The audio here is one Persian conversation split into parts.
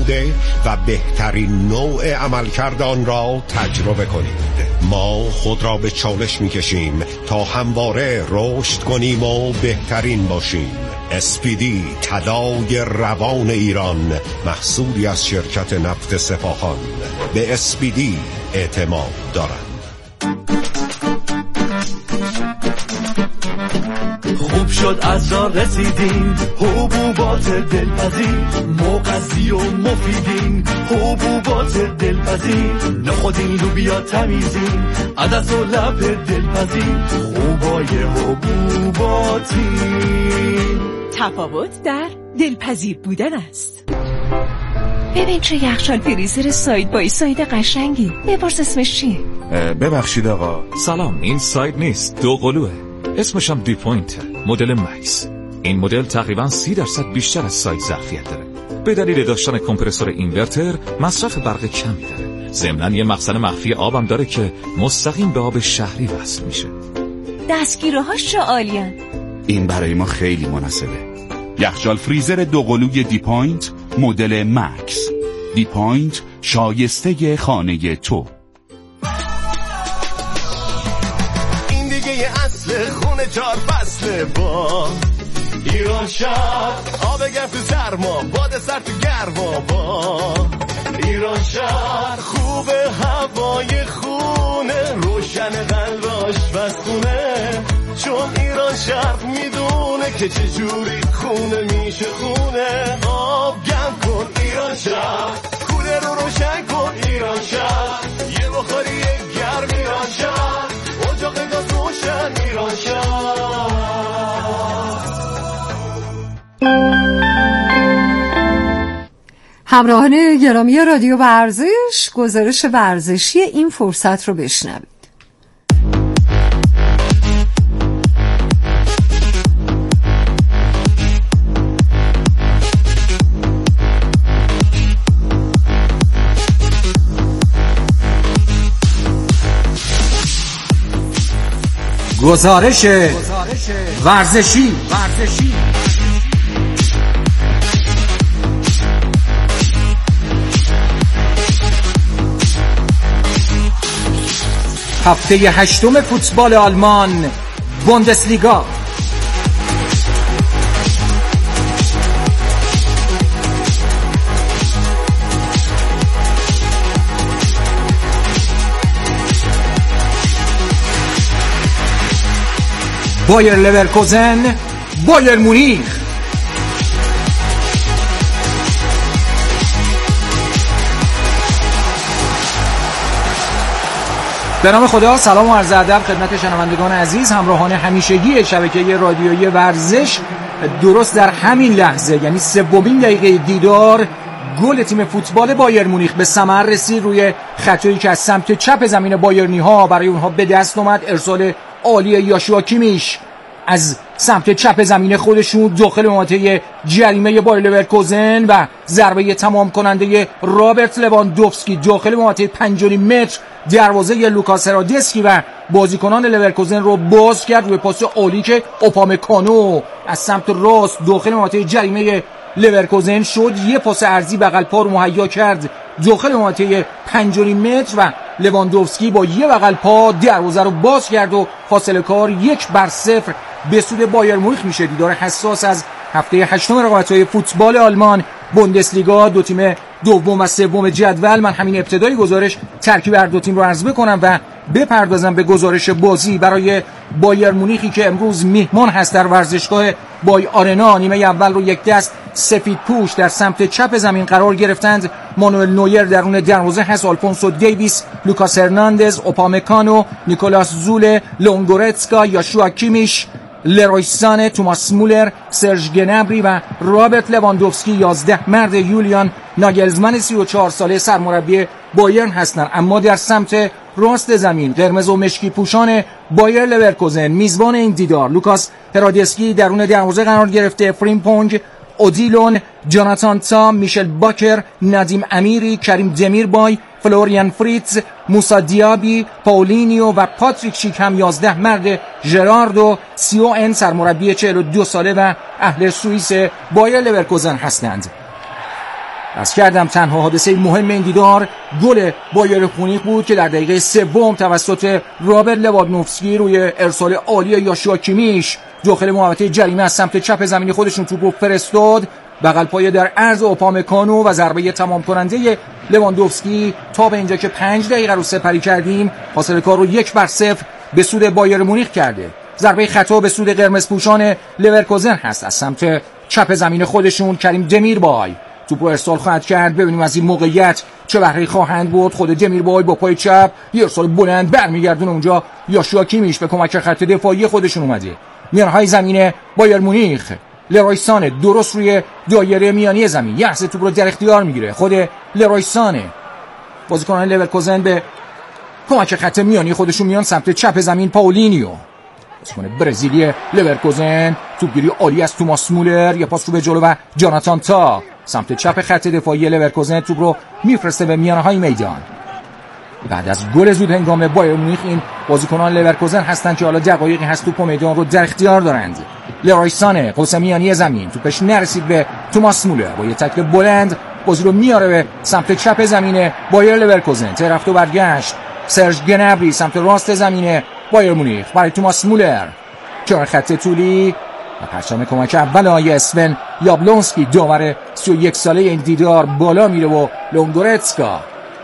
و بهترین نوع عملکرد آن را تجربه کنید. ما خود را به چالش می‌کشیم تا همواره رشد کنیم و بهترین باشیم. اسپیدی، طلای روان ایران، محصولی از شرکت نفت سپاهان. به اسپیدی اعتماد دارند. خوب شد از راه رسیدیم، حبوبات دلپذیر مغذی و مفیدین، حبوبات دلپذیر نخودین لوبیا تمیزین، عدس و لب دلپذیر خوبای حبوباتی. تفاوت در دلپذیر بودن است. ببین چه یخچال فریزر ساید بای ساید قشنگی. بپرس اسمش چیه؟ ببخشید آقا. سلام، این ساید نیست، دو قلوه. اسمش هم دی پوینت، مدل مکس. این مدل تقریباً 30% بیشتر از ساید ظرفیت داره. به دلیل داشتن کمپرسور اینورتر مصرف برق کمی داره. ضمناً یه مخزن مخفی آبم داره که مستقیم به آب شهری وصل میشه. دستگیره‌هاش چه عالیان. این برای ما خیلی مناسبه. یخچال فریزر دو قلوی دی پوینت مدل مکس. دی پوینت، شایسته خانه تو. این دیگه اصل خونه 4 فصله با ایران شهر، آب گرم تو سرما، باد سر تو گرما با ایران شهر. خوبه هوای خونه، روشن قلباش بستونه، چون ایران شهر میدونه که چجوری خونه میشه خونه. آب گرم کن ایران شهر، کوله رو روشن کن ایران شهر، یه بخاری گرم ایران شهر، اجاق گاز روشن ایران شهر. همراهان گرامی رادیو ورزش، گزارش ورزشی این فرصت رو بشنوید. گزارش ورزشی. هفته 8 فوتبال آلمان، بوندسلیگا. بایر لورکوزن، بایر مونیخ. به نام خدا، سلام و عرض ادب خدمت شنوندگان عزیز، همراهان همیشگی شبکه رادیویی ورزش. درست در همین لحظه، یعنی 3مین دقیقه دیدار، گل تیم فوتبال بایر مونیخ به ثمر رسید روی خطایی که از سمت چپ زمین بایرنی ها برای اونها به دست اومد. ارسال عالی یاشوا کیمیش از سمت چپ زمین خودشون داخل منطقه جریمه بایر لورکوزن و ضربه تمام کننده رابرت لواندوفسکی داخل منطقه 5.5 متر دروازه لوکاس هرادسکی و بازیکنان لورکوزن رو باز کرد روی پاس عالی که اوپامکانو از سمت راست داخل منطقه جریمه لورکوزن شد. یه پاس عرضی بغل پا رو مهیا کرد داخل منطقه 5.5 متر و لواندوفسکی با یه بغل پا دروازه رو باز کرد و فاصله کار 1-0 به سود بایر مونیخ میشه. دیدار حساس از هفته 8 رقابت‌های فوتبال آلمان، بوندسلیگا، دو تیم دوم و سوم جدول. من همین ابتدای گزارش ترکیب هر دو تیم رو عرض بکنم و بپردازم به گزارش بازی برای بایر مونیخی که امروز میهمان هست در ورزشگاه بای آرنا. نیمه اول رو یک دست سفید پوش در سمت چپ زمین قرار گرفتند. مانوئل نویر درون دروازه هست، آلفونسو دیویس، لوکاس هرناندز، اوپامکانو، نیکولاس زوله، لونگورتسکا، یاشوا کیمیش، لروی سانه، توماس مولر، سرژ گنبری و رابرت لواندوفسکی 11 مرد یولیان ناگلزمن 34 ساله سرمربی بایرن هستند. اما در سمت راست زمین قرمز و مشکی پوشان بایر لورکوزن میزبان این دیدار لوکاس هرادسکی درون دروازه قرار گرفته. فریمپونگ، اودیلون، جاناتان تا، میشل باکر، ندیم امیری، کریم دمیربای، فلوریان فریتز، موسا دیابی، پاولینیو و پاتریک شیک هم 11 مرد ژراردو سیوئن سرمربی 42 ساله و اهل سوئیس بایر لورکوزن هستند. از کردم تنها حادثه مهم این دیدار گل بایر مونیخ بود که در دقیقه سوم توسط رابرت لواندوفسکی روی ارسال عالی یاشوا کیمیش داخل محوطه جریمه از سمت چپ زمین خودشون توپو فرستاد بغل پایه در عرض اوپامکانو و ضربه تمام کننده لواندوفسکی. تا به اینجا که 5 دقیقه رو سپری کردیم فاصله کار رو 1-0 به سود بایر مونیخ کرده. ضربه خطا به سود قرمز پوشان لورکوزن هست از سمت چپ زمین خودشون. کریم دمیربای توپو ارسال خواهد کرد. ببینیم از این موقعیت چه بهره خواهند برد. خود دمیربای با پای چپ یه ارسال بلند برمیگردونه اونجا یاشوا کیمیش به کمک خط دفاعی خودشون اومده. میانهای زمین بایر مونیخ لروی سانه درست روی دایره میانی زمین یه لحظه توپ رو در اختیار میگیره. خود لروی سانه بازیکنان لورکوزن به کمک خط میانی خودشون میان سمت چپ زمین. پاولینیو بازیکن برزیلی لورکوزن توپگیری عالی از توماس مولر یه پاس رو به جلو و جاناتان تا سمت چپ خط دفاعی لورکوزن توپ رو میفرسته به میانهای میدان. بعد از گل زود هنگام بایر مونیخ این بازیکنان لورکوزن هستن که حالا دقایقی هست توپ میدان رو در اختیار دارند. لروی سانه قوس میانی زمین توپش نرسید به توماس مولر با یه تکل بلند بازی رو میاره به سمت چپ زمین بایر لورکوزن. رفت و برگشت سرژ گنبری سمت راست زمین بایر مونیخ برای توماس مولر کنار خط طولی و پرچم کمک اول آقای اسون یابلونسکی داور 31 ساله این دیدار بالا میره و لونگورتسکا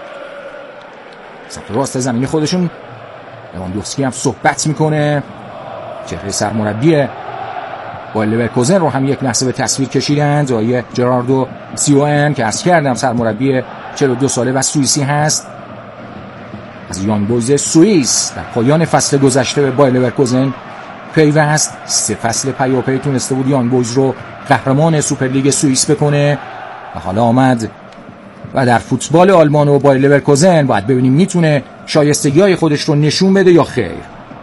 سمت راست زمین خودشون. لواندوفسکی هم صحبت میکنه. چهره سرمربی با لورکوزن رو هم یک لحظه به تصویر کشیدند. آقای جراردو سیوئن که عرض کردم سرمربی 42 ساله و سوئیسی هست از یانگ بویز سوئیس در پایان فصل گذشته به بایر لورکوزن پیوست. 3 فصل پیاپی تونسته بود یانگ بویز رو قهرمان سوپرلیگ سوئیس بکنه و حالا آمد و در فوتبال آلمان و بایر لورکوزن باید ببینیم میتونه شایستگی‌های خودش رو نشون بده یا خیر.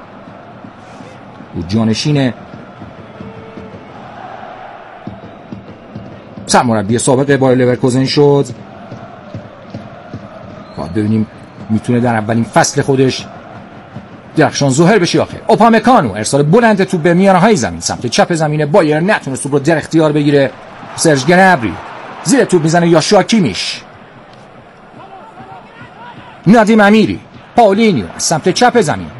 او جانشین سرمربی سابق بایر لورکوزن شد. باید ببینیم میتونه در اولین فصل خودش درخشان ظاهر بشه یا خیر. اوپامکانو ارسال بلند توپ به میانهای زمین سمت چپ زمین بایر نتونست توپ رو در اختیار بگیره. سرژ گنبری زیر توپ میزنه یاشوا کیمیش. نادیم امیری پاولینیو از سمت چپ زمین.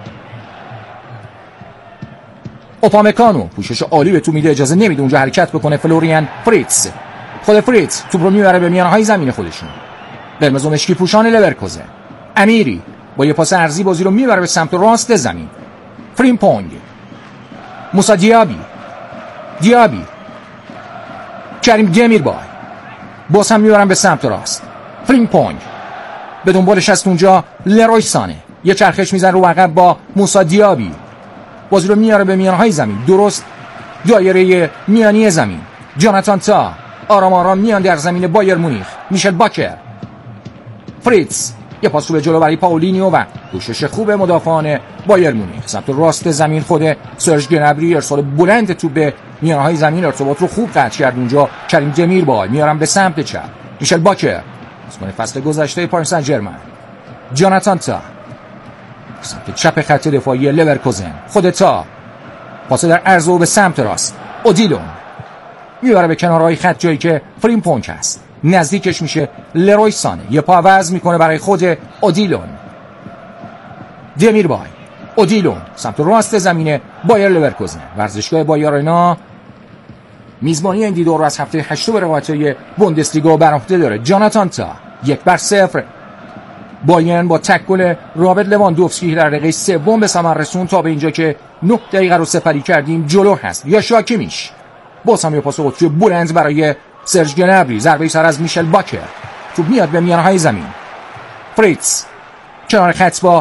اوپامکانو پوشش عالی به توپ میده اجازه نمیده اونجا حرکت بکنه. فلوریان فریتز خود فریتز توپ رو میبره به میانهای زمین خودشون. قرمز و مشکی پوشان لورکوزن. امیری با یه پاس عرضی بازی رو میبره به سمت راست زمین. فریمپونگ موسی دیابی کریم دمیربای باز هم میبرن به سمت راست. فریمپونگ به دنبالش هست اونجا لروی سانه یه چرخش میزن رو عقب با موسی دیابی بازی رو میاره به میانهای زمین درست دایره میانی زمین. جاناتان تا آرام آرام میان در زمین بایر مونیخ. میشل باکر فریتز یه پاس رو به جلو برای پاولینیو و کوشش خوب مدافعان بایر مونیخ سمت راست زمین. خود سرژ گنبری ارسال بلند توپ به میانهای زمین ارتباط رو خوب قطع کرد اونجا. کریم دمیربای میارن به سمت چپ. میشل باکر اسم فصل گذشته پاریس سن ژرمن. جاناتان تا سمت چپ خط دفاعی لورکوزن. خود تا پاس در عرض و به سمت راست. اودیلون میبره به کنارهای خط جایی که فریمپونگ هست. نزدیکش میشه لروی سانه یه پا عوض میکنه برای خود اودیلون. دمیربای اودیلون سمت راست زمین بایر لورکوزن. ورزشگاه بایر آرنا میزبانی این دیدار رو از هفته 8 به رقابت‌های بوندسلیگا بر عهده داره. جاناتان تا 1-0 بایرن با تکل رابرت لواندوفسکی در دقیقه 3 به ثمر رسوند. تا به اینجا که 9 دقیقه رو سپری کردیم جلو هست. یاشوا کیمیش باز هم یه پاس قطری بلند برای سرژ گنبری. ضربه سر از میشل باکر توپ میاد به میانهای زمین. فریتز کنار خط با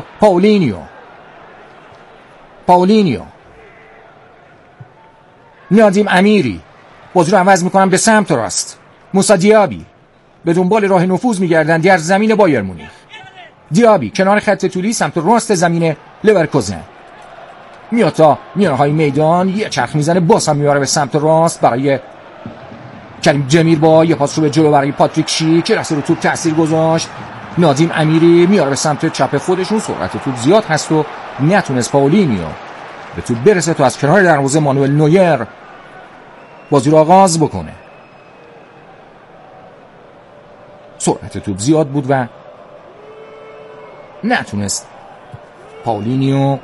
پاولینیو نادیم امیری بازی رو عوض میکنن به سمت راست. موسی دیابی به دنبال راه نفوذ میگردن در زمین بایر مونیخ. دیابی کنار خط طولی سمت راست زمین لورکوزن میاد تا میانهای میدان یه چرخ میزنه باز هم میاره به سمت راست برای کریم دمیربای. یه پاس رو به جلو برای پاتریک شیک که رسید رو توپ تاثیر گذاشت. نادیم امیری میاره به سمت چپ خودشون. سرعت توپ زیاد هست و نتونست پاولینیو به توپ برسه تا از کنار دروازه مانوئل نویر بازی رو آغاز بکنه. سرعت توپ زیاد بود و نتونست پاولینیو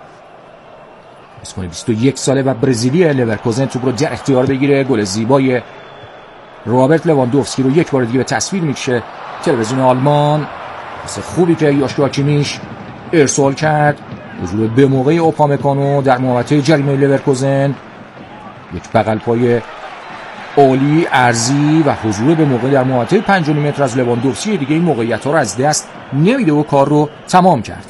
اسمون 21 ساله و برزیلی لورکوزن توپ رو در اختیار بگیره. گل زیبای رابرت لواندوفسکی رو یک بار دیگه به تصویر میکشه تلویزیون آلمان. پاس خوبی که یوشوا کیمیش ارسال کرد، حضور به موقع اوپامکانو در محوطه جریمه لورکوزن، یک بغل پای عالی ارزی و حضور به موقع در محوطه 5 متر از لواندوفسکی دیگه این موقعیت‌ها رو از دست نمیده و کار رو تمام کرد.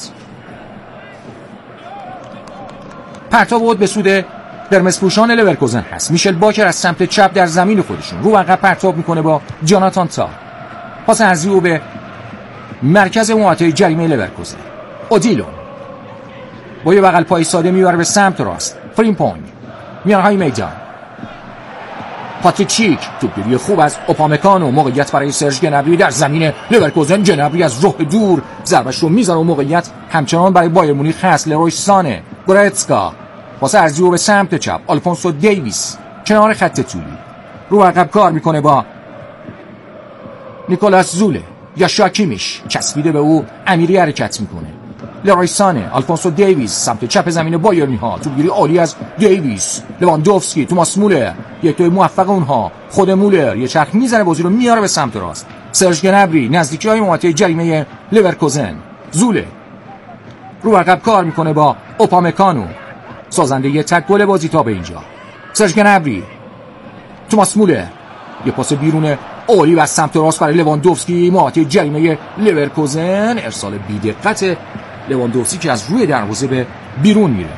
پرتاب بود به سود قرمزپوشان لورکوزن هست. میشل باکر از سمت چپ در زمین خودشون رو عقب پرتاب میکنه با جاناتان تا. پاس ارزی رو به مرکز محوطه جریمه لورکوزن. اودیلون با یه بغل پای ساده میبره به سمت راست. فریمپونگ میانهای میدان. پاتریچیک توپگیری خوب از اوپامکانو، موقعیت برای سرژ گنبری در زمین لورکوزن. گنبری از راه دور ضربش رو میزنه و موقعیت همچنان برای بایر مونیخ هست. لروی سانه، گورتسکا پاس ارزی رو به سمت چپ. آلفونسو دیویس کنار خط طولی رو عقب کار میکنه با نیکولاس زوله. یوشوا کیمیش چسبیده به او، امیری حرکت میکنه. لروی سانه، آلفونسو دیویس سمت چپ زمین بایرنی ها. توپگیری عالی از دیویس، لواندوفسکی، توماس مولر، یک توی موفق اونها. خود مولر یه چرخ میزنه، بازی رو میاره به سمت راست. سرژ گنبری نزدیکی های محوطه جریمه لورکوزن. زوله رو عقب کار میکنه با اوپامکانو، سازنده یه تک گل بازی تا به اینجا. سرژ گنبری، توماس مولر، یه پاس بیرون عالی و سمت راست برای لواندوفسکی، محوطه جریمه لورکوزن. ارسال بی‌دقت لواندوفسکی که از روی دروازه به بیرون میره.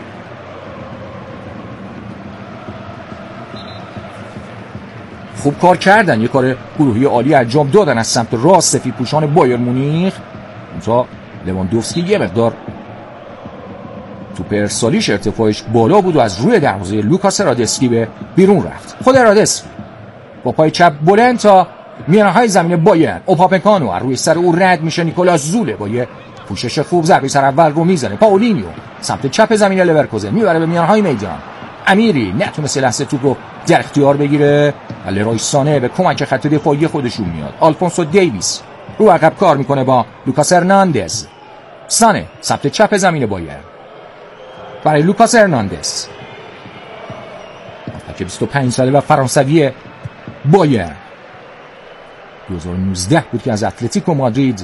خوب کار کردن، یه کار گروهی عالی انجام دادن از سمت راست سفیدپوشان بایر مونیخ. اونجا لواندوفسکی یه مقدار توپ ارسالیش ارتفاعش بالا بود و از روی دروازه لوکاس رادسکی به بیرون رفت. خود رادسکی با پای چپ بلند تا میانهای زمین بایر. اوپامکانو روی سر او رد میشه. نیکولاس زوله با یه پوشش خوب ضربه سر اول رو میزنه. پاولینیو سمت چپ زمین لورکوزن میبره به میانهای میدان. امیری نتونست لحظه توپ رو در اختیار بگیره. لروی سانه به کمک خط دفاعی خودشون میاد. آلفونسو دیویس رو عقب کار میکنه با لوکاس هرناندز. سانه سمت چپ زمین بایر برای لوکاس هرناندز که 25 ساله و فرانسوی بایر. 2019 بود که از اتلتیکو مادرید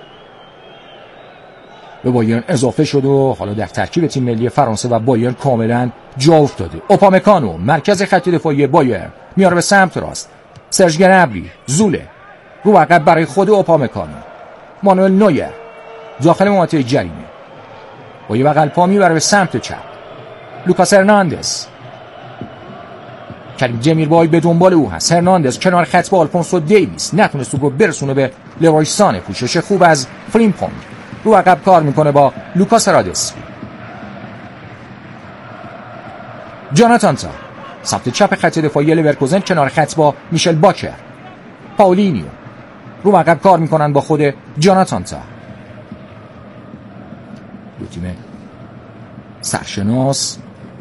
به بایرن اضافه شد و حالا در ترکیب تیم ملی فرانسه و بایرن کاملا جا افتاده. اوپامکانو مرکز خط دفاعی بایر میاره به سمت راست. سرژ گنبری، زوله رو عقب برای خود اوپامکانو. مانوئل نویر داخل محوطه جریمه با یه بغل پا میبره به سمت چپ. لوکاس هرناندز، کریم دمیربای به دنبال او هست. هرناندز کنار خط با آلفونسو دیویس نتونست توپ رو برسونه به لروی سانه. پوشش خوب از فریمپونگ رو عقب کار میکنه با لوکاس رادسکی. جاناتان تا سمت چپ خط دفاعی لورکوزن کنار خط با میشل باکر. پاولینیو رو عقب کار میکنن با خود جاناتان تا. دو تیم سرشناس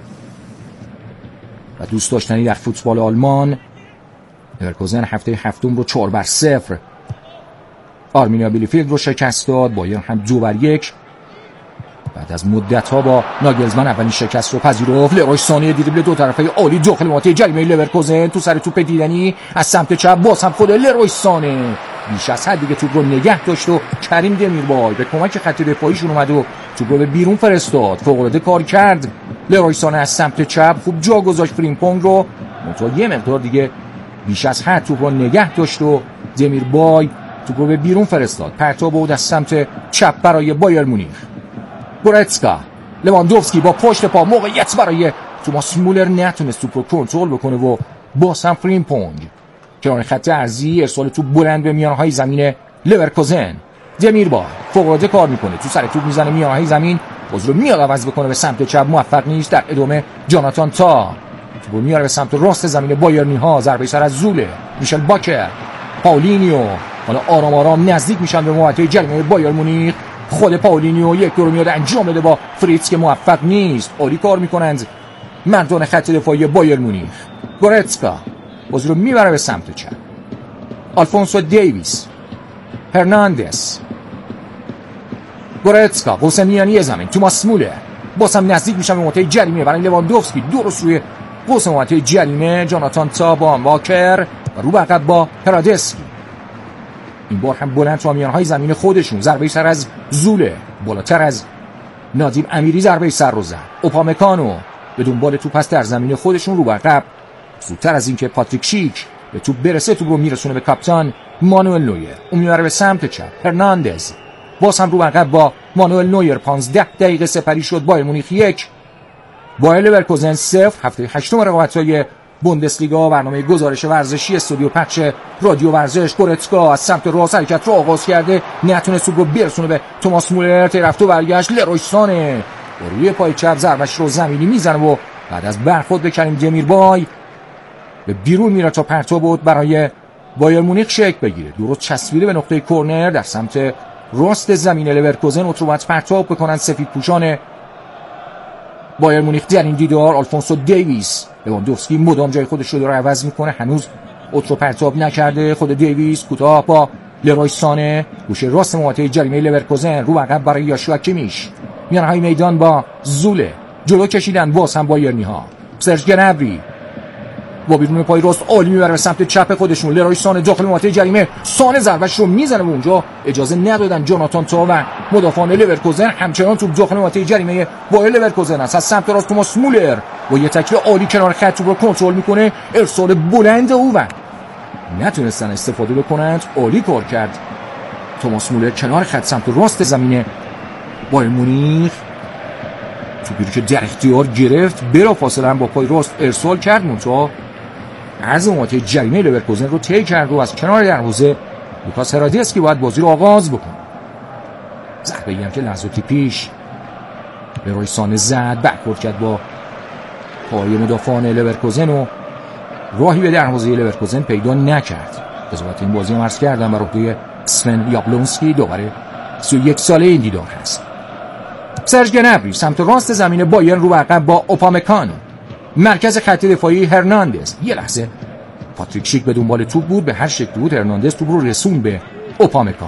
و دوست داشتنی در فوتبال آلمان. لورکوزن هفته هفتم رو 4-0 آرمینیا بیلیفیلد رو شکست داد. بایرن هم 2-1 بعد از مدت ها با ناگلزمن اولین شکست رو پذیرفت. لروی سانه دریبل دو طرفه عالی داخل محوطه جریمه لورکوزن. تو سر توپ دیدنی از سمت چپ، باز هم خود لروی سانه بیش از حد دیگه توپ رو نگه داشت و کریم دمیربای به کمک خط دفاعیشون اومد و توپ رو به بیرون فرستاد. فوق‌العاده کار کرد لروی سانه از سمت چپ. خوب جا گذاشت فریمپونگ رو، منتها یه مقدار دیگه بیش از حد توپ رو نگه داشت و دمیربای توپ رو به بیرون فرستاد. پرتاب بود از سمت چپ برای بایر مونیخ. گورتسکا، لواندوفسکی با پشت پا، موقعیت برای توماس مولر، نتونست توپ رو کنترل بکنه و باز هم فریمپونگ کنار خط ارضی ارسال توپ بلند به میانهای زمین لورکوزن. دمیربای فوق‌العاده کار میکنه، تو سر توپ میزنه میانهای زمین، باز رو میاد عوض بکنه به سمت چپ، موفق نیست. در ادامه جاناتان تا توپ میاره به سمت راست زمین بایرنی ها. ضربه سر از زوله. میشل باکر، پاولینیو حالا آرام آرام نزدیک میشن به محوطه جریمه بایر مونیخ. خود پاولینیو یک دور میاد انجام بده با فریتز که موفق نیست. عالی کار میکنند مردان خط دفاعی بایر مونیخ. گورتسکا بازی رو میبره به سمت چپ. آلفونسو دیویس، هرناندز، گورتسکا، قوس میانی زمین، توماس مولر باز هم نزدیک میشن به منطقه جریمه برای لواندوفسکی. درست روی قوس منطقه جریمه جاناتان تا با واکر و رو عقب با هرادسکی. این بار هم بلند تو میانهای زمین خودشون. ضربه سر از زوله، بالاتر از نادیم امیری ضربه سر رو زد. اوپامکانو به دنبال توپ پس در زمین خودشون رو عقب. زودتر از اینکه پاتریک شیک به توپ برسه توپ رو میرسونه به کاپیتان مانوئل نویر. اون میبره به سمت چپ. هرناندز باز هم رو عقب با مانوئل نویر. 15 دقیقه سپری شد. بایر مونیخ 1، بایر لورکوزن 0. هفته 8 رقابت‌های بوندسلیگا. برنامه گزارش ورزشی استودیو پخش رادیو ورزش. گورتسکا از سمت راست حرکت رو آغاز کرده، نتونست توپ رو برسونه به توماس مولر. رفت و برگشت. لروی سانه روی پای چپ ضربه‌اش رو زمینی میزنه و بعد از برخورد به کریم دمیربای به بیرون میره تا پرتاب بود برای بایر مونیخ شکل بگیره. درست چسبیده به نقطه کرنر در سمت راست زمین لورکوزن. اتروبات پرتاب بکنن سفید پوشان بایر مونیخ در این دیدار. آلفونسو دیویس، لواندوفسکی مدام جای خودش رو داره عوض میکنه، هنوز اترو پرتاب نکرده. خود دیویس کوتاه با لروی سانه، گوشه راست محوطه جریمه لورکوزن. رو عقب برای یاشوا کیمیش. میانهای میدان با زوله، جلو کشیدن باز هم بایرنی ها. سرژ گنبری با بیرون پای راست عالی میبره به سمت چپ خودشون. لروی سانه داخل محوطه جریمه. سانه ضربهش رو میزنه و اونجا اجازه ندادن جاناتان تا و مدافعان لورکوزن. همچنان توپ داخل محوطه جریمه بایر لورکوزن است. از سمت راست توماس مولر با یه تکل عالی کنار خط توپ رو کنترل میکنه. ارسال بلند او و نتونستن استفاده بکنند. عالی کار کرد توماس مولر کنار خط سمت راست زمین بایر مونیخ. توپی که در اختیار گرفت، بلافاصله هم با پای راست ارسال کرد. منتها عرض محوطه جریمه لورکوزن رو طی کرد و از کنار دروازه لوکاس هرادسکی باید بازی رو آغاز بکنه. ضربه‌ای هم که لحظاتی پیش لروی سانه زد، برخورد کرد با پای مدافعان لورکوزن و راهی به دروازه لورکوزن پیدا نکرد. قضاوت این بازی هم عرض کردم بر عهده سون یابلونسکی، دوباره 31 ساله این دیدار هست. سرژ گنبری سمت راست زمین بایرن رو عقب با اوپامکانو. مرکز خط دفاعی هرناندز. یه لحظه پاتریک شیک به دنبال توپ بود، به هر شکل بود هرناندز توپ رو رسون به اوپامکانو.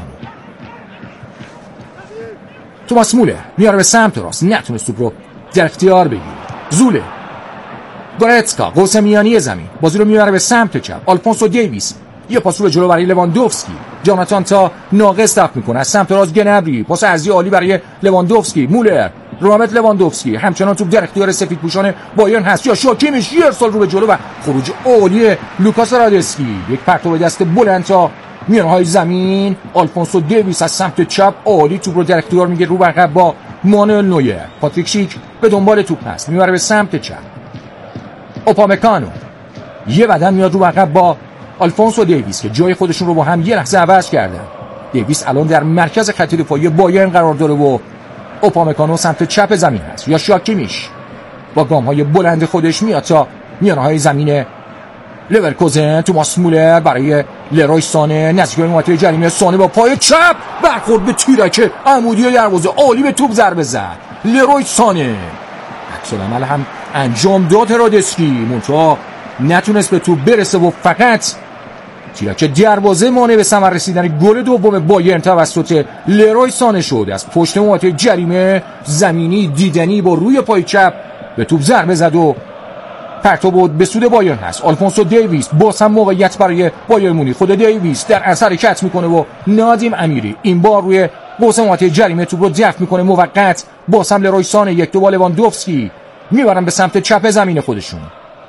توماس مولر میاره به سمت راست، نتونست توپ رو در اختیار بگیره. زوله، گورتسکا، قوس میانی زمین، بازی رو میبره به سمت چپ. آلفونسو دیویس یه پاس رو جلو برای لواندوفسکی. جاناتان تا ناقص دفع میکنه. از سمت راست گنبری، پاس عرضی عالی برای لواندوفسکی. مولر، روبرت لواندوفسکی همچنان توپ در اختیار سفید پوشان بایرن هست. یا شاکیمیش یه ارسال رو به جلو و خروج عالی لوکاس هرادسکی. یک پرتاب دست بلند تا میانهای زمین. آلفونسو دیویس از سمت چپ عالی توپ رو در اختیار میگیره رو عقب با مانوئل نویر. پاتریک شیک به دنبال توپ هست، میبره به سمت چپ. اوپامکانو یه بدن میاد رو عقب با آلفونسو دیویس که جای خودشون رو با هم یه لحظه عوض کردن. دیویس الان در مرکز خط دفاعی بایرن قرار داره و اوپامکانو سمت چپ زمین هست. یا شاکیمیش با گام‌های بلند خودش میاد تا میانهای زمین لورکوزن. توماس مولر برای لروی سانه، نزدیک به محوطه جریمه. سانه با پای چپ برخورد به تیرک عمودی دروازه، عالی به توپ ضربه زد. لروی سانه عکس العمل هم انجام داد هرادسکی، منتها نتونست به توپ برسه و فقط تیرک دروازه مانع به ثمر رسیدن گل دوم بایرن توسط لروی سانه شد. از پشت محوطه جریمه زمینی دیدنی با روی پای چپ به توپ ضربه زد و پرتاب بود به سود بایرن هست. آلفونسو دیویس باز هم موقعیت برای بایر مونیخ. خود دیویس در اثر حرکت میکنه و نادیم امیری این بار روی قوس محوطه جریمه توپ رو دفع میکنه موقت. باز هم لروی سانه، یک دو با لواندوفسکی میبرن به سمت چپ زمین خودشون.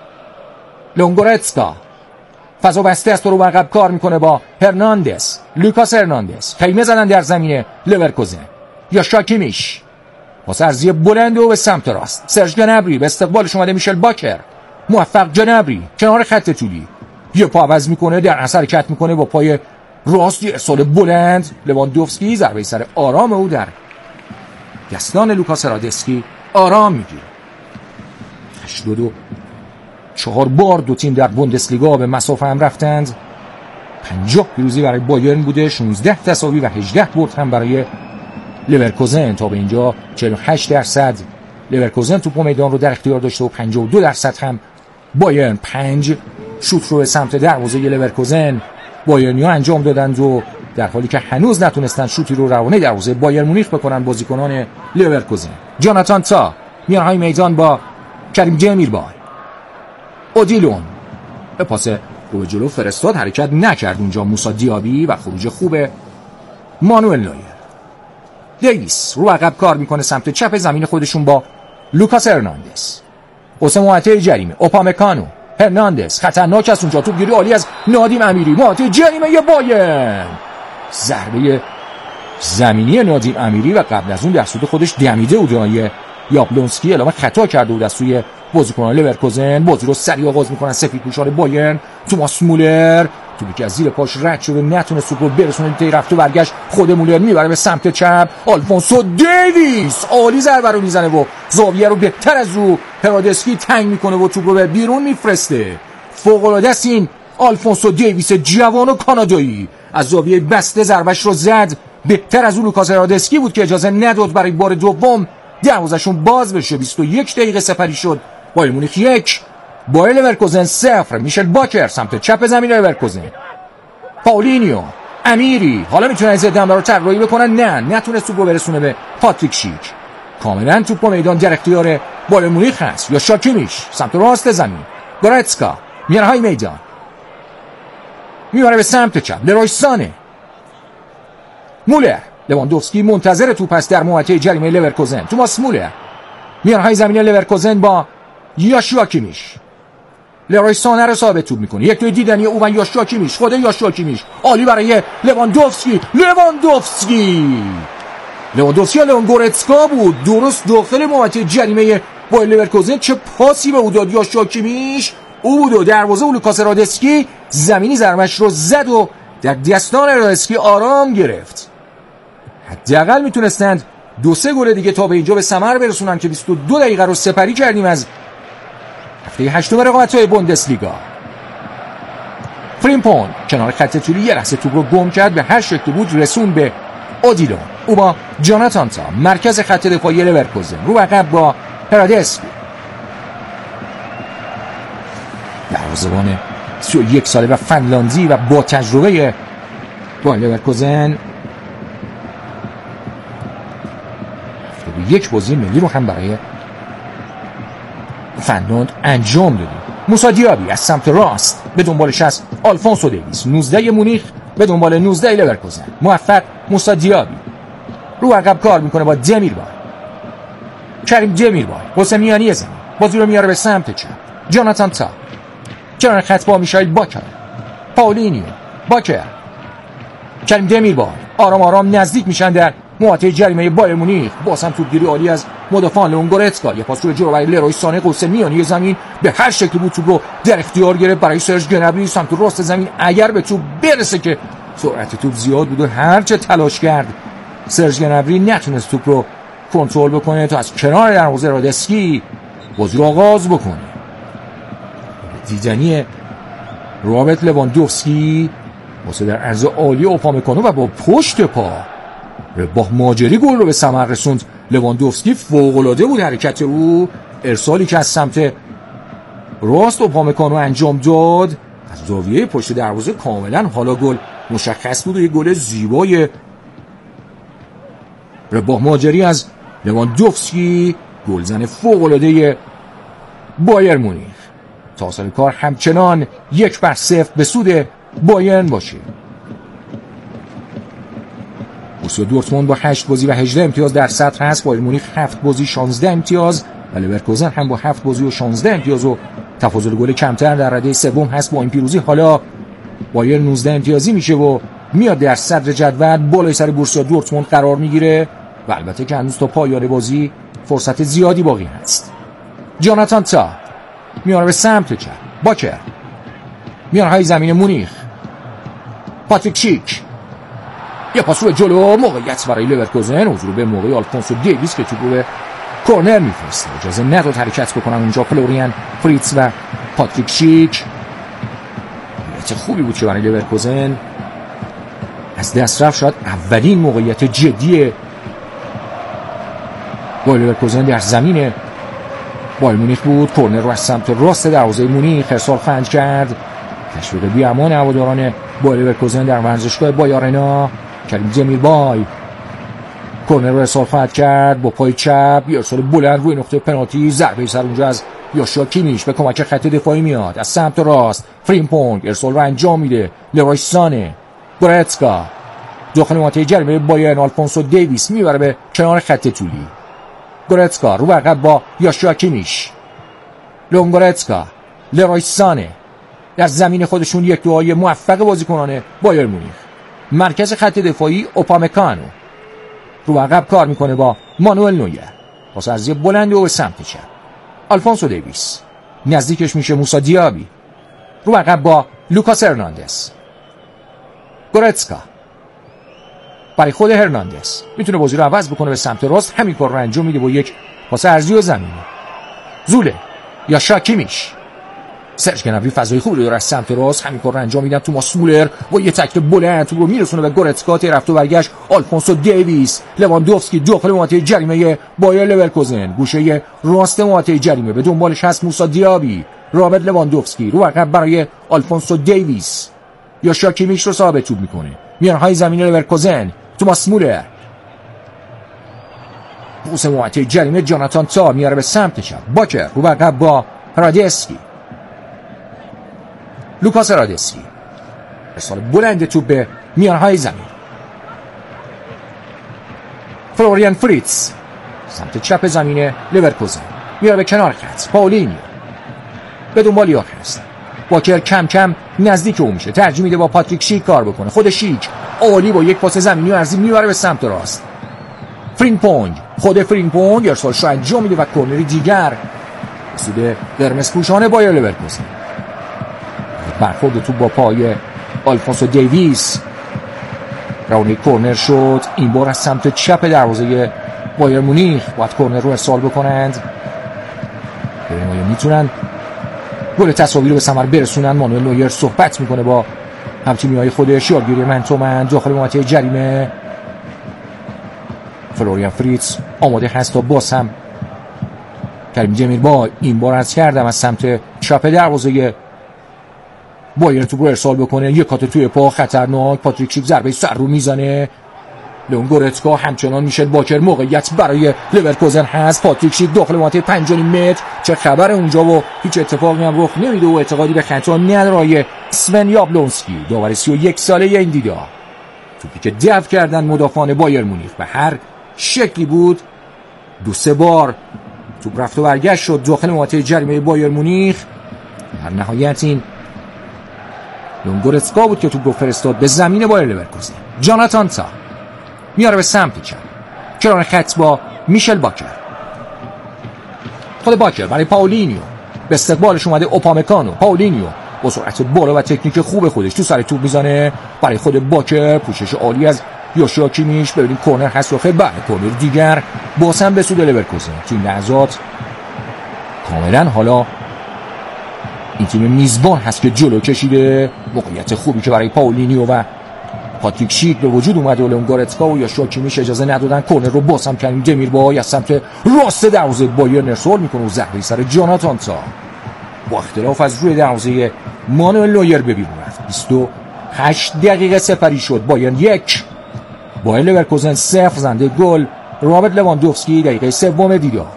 لونگورتسکا فضا بسته است و رو عقب کار میکنه با هرناندز. لوکاس هرناندز خیمه زدن در زمین لورکوزن. یا شاکیمیش پاس عرضی بلند و به سمت راست. سرژ گنبری به استقبالش اومده. میشل باکر موفق. جنبری کنار خط طولی یه پا عوض میکنه، در اثر حرکت میکنه با پای راست یه ارسال بلند. لواندوفسکی ضربه سر آرام او در دستان لوکاس هرادسکی آرام میگیره. 84 بار دو تیم در بوندسلیگا به مسافه هم رفتند. 50 پیروزی برای بایرن بوده، 16 تساوی و 18 برد هم برای لورکوزن. تا به اینجا 48% لورکوزن توپ میدان رو در اختیار داشته و 52% هم بایرن. 5 شوت رو به سمت دروازه لورکوزن بایرنیا انجام دادند و در حالی که هنوز نتونستن شوتی رو روانه دروازه بایر مونیخ بکنن بازیکنان لیورکوزن. جاناتان تا میانهای میدان با کریم دمیربای. اودیلون به پاس رو به جلو فرستاد، حرکت نکرد اونجا موسی دیابی و خروج خوب مانوئل نویر. دیویس رو عقب کار میکنه سمت چپ زمین خودشون با لوکاس هرناندز. قسم محوطه جریمه اوپامکانو هرناندز خطرناک است اونجا، توپگیری عالی از نادیم امیری. محوطه جریمه ی بایرن، ضربه زمینی نادیم امیری و قبل از اون در سود خودش دمیده بود یابلونسکی، اعلام خطا کرده بود از سوی بازیکنان لیورکوزن. بازی رو سریع آغاز میکنن سفیدپوشان بایرن. توماس مولر توپی که از زیر پاش رد شده نتونست توپ رو برسونه، تی رفت و برگشت. خود مولر میبره به سمت چپ. آلفونسو دیویس عالی ضربه رو میزنه و زاویه رو بهتر از رو هرادسکی تنگ میکنه و توپ رو به بیرون میفرسته. فوق العاده است این آلفونسو دیویس جوان و کانادایی، از زاویه بسته ضربش رو زد. بهتر از اون لوکاس هرادسکی بود که اجازه نداد برای بار دوم دروازه‌شون باز بشه. 21 دقیقه سپری شد. بایر مونیخ 1 بایر لیورکوزن 0. میشل باکر سمت چپ زمین لیورکوزن. پاولینیو امیری حالا میتونن از دم رو طراحی بکنن، نتونست توپ رو برسونه به پاتریک شیک. کاملا توپ و میدان در اختیار بایر مونیخ هست. یا شاکیمیش سمت راست زمین. گورتسکا میانهای میدان میبره به سمت چپ. لروی سانه. مولر لواندوفسکی منتظر توپ است در محوطه جریمه لیورکوزن. توماس مولر میانهای زمین لیورکوزن با یاشوا کیمیش. لروی سانه رو ثابت توپ میکنه. یک توی دیدنی اوون یاشوا کیمیش، خود یاشوا کیمیش عالی برای لواندوفسکی. لواندوفسکی لوان گورتسکا بود درست داخل محوطه جریمه بایر لیورکوزن. چه پاسی به او داد یاشوا کیمیش، او بود و دروازه و لوکاس هرادسکی زمینی ضربش رو زد و در دستان هرادسکی آرام گرفت. حداقل میتونستند 2-3 گل دیگه تا به اینجا به ثمر برسونن که 22 دقیقه رو سپری کردیم از هفته 8 رقابت‌های بوندسلیگا. فریمپون کنار خط طولی یه لحظه توپ رو گم کرد، به هر شکلی بود رسون به اودیلون. او با جاناتان تا مرکز خط دفاعی لیورکوزن رو عقب با هرادسکی. دروازه‌بان 31 ساله و فنلاندی و با تجربه بایر لیورکوزن یک بازی ملی رو هم برای فنلاند انجام دادیم. موسی دیابی از سمت راست به دنبالش از آلفونسو دیویس. 19 مونیخ به دنبال 19 لیورکوزن. موفق موسی دیابی رو عقب کار میکنه با دمیربای. کریم دمیربای واسه میانی زمین بازی رو میاره به سمت چپ. جاناتان تا کنار خط با میشایل باکر. پاولینیو باکر کریم دمیربای آرام آرام نزدیک میشن در محوطه جریمه بایر مونیخ. باز هم توپگیری عالی از مدافعان لئون گورتسکا. یه پاس رو جلو برای لروی سانه. قوسه میانی زمین به هر شکلی بود توپ رو در اختیار گرفت برای سرژ گنبری سمت راست زمین. اگر به توپ برسه که سرعت توپ زیاد بود و هر چه تلاش کرد سرژ گنبری نتونست توپ رو کنترل بکنه تا از کنار دروازه هرادسکی بازی رو آغاز بکنه. دیدنی رابرت لواندوفسکی واسه در عرض عالی اوپامکانو و با پشت پا با ماجری گل رو به ثمر رسوند. لواندوفسکی فوق‌العاده بود حرکت او. ارسالی که از سمت راست اوپامکانو انجام داد از زاویه پشت دروازه کاملا حالا گل مشخص بود و یک گل زیبای با ماجری از لواندوفسکی، گلزن فوق‌العاده بایر مونیخ. تا اصل کار همچنان 1-0 به سود بایرن باشه. بوروسیا دورتموند با 8 بازی و 18 امتیاز در صدر هست. بایر مونیخ 7 بازی 16 امتیاز و لیورکوزن هم با 7 بازی و 16 امتیاز و تفاضل گل کمتر در رده سوم هست. با این پیروزی حالا بایر 19 امتیازی میشه و میاد در صدر جدول بالای سر بوروسیا دورتموند قرار میگیره و البته که هنوز تا پایان بازی فرصت زیادی باقی هست. جاناتان تا میاره به سمت چپ. باکر میاره های زمین مونیخ. پاتریک شیک یه پاس رو جلو، موقعیت برای لیورکوزن. حضور به موقعی آلفونسو دیویس که توپ رو به کورنر میفرسته. اجازه نداد حرکت بکنن اونجا فلوریان فریتز و پاتریک شیک. چه خوبی بود که برای لیورکوزن از دست رفت. شاید اولین موقعیت جدی بایر لیورکوزن در زمین بایر مونیخ بود. کورنر رو از سمت راست دروازه مونیخ ارسال فنج کرد. تشویق بیامان هواداران بایر لورکوزن در ورزشگاه بایر آرنا. کریم دمیربای کورنر رو ارسال خواهد کرد با پای چپ، ارسال بلند روی نقطه پنالتی، ضربه سر اونجا از یاشیا کیمیش به کمک خط دفاعی میاد از سمت راست. فریمپونگ ارسال رو انجام میده، لروی سانه، گورتسکا داخل منطقه جریمه بایرن، آلفونسو دیویس میبره به کنار خط طولی. گورتسکا رو عقب با یاشیا کیمیش، لونگورتسکا، لروی سانه در زمین خودشون یک دوهای موفق بازیکنان بایر مونیخ. مرکز خط دفاعی اوپامکانو رو عقب کار میکنه با مانوئل نویر، پاس از بلند و به سمت چپ. آلفونسو دیویس نزدیکش میشه، موسا دیابی رو عقب با لوکاس هرناندز. گورتسکا برای خود هرناندز میتونه بازی رو عوض بکنه به سمت راست، همین کار رو انجام میده با یک پاس ارضی و زمینی. زوله یا شاکیمیش، سرج گنبری فضای خوبی داره از سمت راست، همین کار رو انجام میدن. توماس مولر با یه تکل بلند تو رو میرسونه به گورتسکا، رفت و برگشت آلفونسو دیویس. لواندوفسکی داخل منطقه جریمه بایر لورکوزن، گوشه راست منطقه جریمه، به دنبالش هست موسا دیابی. رابرت لواندوفسکی رو عقب برای آلفونسو دیویس، یا شاکیمیش رو ثابت توپ میکنه. میانهای زمین لورکوزن، توماس مولر پوس منطقه جریمه، جاناتان تا میاره به سمت چپ. باکر رو عقب با رادسکی، لوکاس رادسکی ارسال بلند توپ به میانهای زمین. فلوریان فریتز سمت چپ زمین لورکوزن میاره به کنار خط. پاولینیو به دنبال یاک هست. باکر کم کم نزدیک او میشه، ترجیح میده با پاتریک شیک کار بکنه. خود شیک عالی با یک پاس زمینی و ارضی میبره به سمت راست. خود فرینپونگ ارسالش رو انجام میده و کورنری دیگر رسیده قرمز پوشان بایر لورکوزن. برخورد توپ با پای آلفونسو دیویس، راونی کورنر شد، این بار از سمت چپ دروازه بایر مونیخ. باید کورنر رو ارسال بکنند، آیا میتونن گل تساوی رو به ثمر برسونن. مانوئل نویر صحبت میکنه با همتیمی‌های خودش، یادگیری من تو من داخل منطقه جریمه. فلوریان فریتز آماده هست تا باز هم کریم دمیربای این بار از کردم از سمت چپ دروازه بایر توپ رو ارسال بکنه، یک کات توی پا خطرناک. پاتریک شیک ضربه سر رو میزنه. لئون گورتسکا همچنان میشه. باکر موقعیت برای لورکوزن هست. پاتریک شیک داخل منطقه 5.5 متر، چه خبر اونجا و هیچ اتفاقی هم رخ نمیده و اعتقادی به خطا نداره. سون یابلونسکی داور 31 ساله این دیدار، توپی که دفع کردن مدافعان بایر مونیخ به هر شکلی بود، 2-3 بار توپ رفت و برگشت شد داخل منطقه جریمه بایر مونیخ. در نهایت این لئون گورتسکا بود که توپ رو فرستاد به زمین بایر لورکوزن. جاناتان تا میاره به سمت چپ، کنار خط با میشل باکر. خود باکر برای پاولینیو، به استقبالش اومده اوپامکانو. پاولینیو با سرعت بالا و تکنیک خوب خودش تو سر توپ میزنه برای خود باکر. پوشش عالی از یاشیا کیمیش. ببینیم کورنر هست و خیلی بعد کورنر دیگر بازم به سود لورکوزن. تو این لحظات کاملا حالا این تیم میزبان هست که جلو کشیده. موقعیت خوبی که برای پاولینیو و پاتریک شیک به وجود اومده و لئون گورتسکا و یاشیا کیمیش اجازه ندادن. کورنر رو باز هم کریم دمیربای از سمت راست دروازه بایر ارسال میکنه و ضربه سر جاناتان تا با اختلاف از روی دروازه مانوئل نویر به بیرون رفت. 28 دقیقه سپری شد. بایر 1 بایر لورکوزن 0. زنده گل رابرت لواندوفسکی دقیقه 3 دیدار.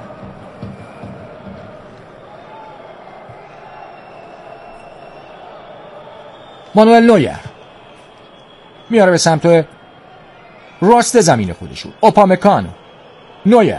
مانوئل نویر میاره به سمت راست زمین خودشون. اوپامکانو، نویر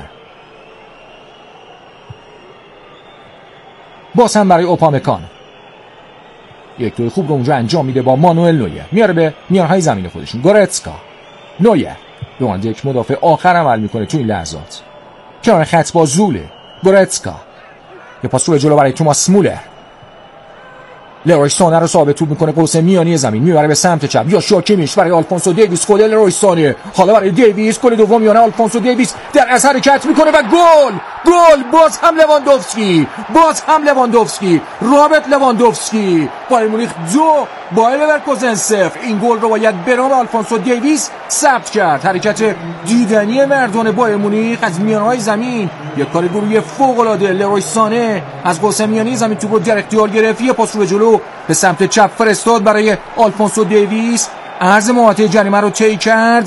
باز هم برای اوپامکانو، یک توی خوب رو اونجا انجام میده با مانوئل نویر. میاره به میانهای زمین خودشون. گورتسکا، نویر دوان یک مدافع آخر عمل میکنه تو این لحظات. کنار خط با زوله. گورتسکا یه پاس رو جلو برای توماس مولر. لروی سانه رو ثابت توپ میکنه قوس میانی زمین، میبره به سمت چپ. یاشیا کیمیش برای آلفونسو دیویس. خود لروی سانه حالا برای دیویس. گل دوم میانه آلفونسو دیویس در از حرکت میکنه و گل باز هم لواندوفسکی. رابرت لواندوفسکی. بایر مونیخ 2 بایر لورکوزن 0. این گل رو باید به نام آلفونسو دیویس ثبت کرد. حرکت دیدنی مردان بایر مونیخ از میانهای زمین یک کار گروهی فوق‌العاده. لروی سانه از قاسمیانی زمین توپو در اختیار گرفت، یه پاس رو به جلو به سمت چپ فرستاد برای آلفونسو دیویس، عرض محوطه جریمه رو طی کرد.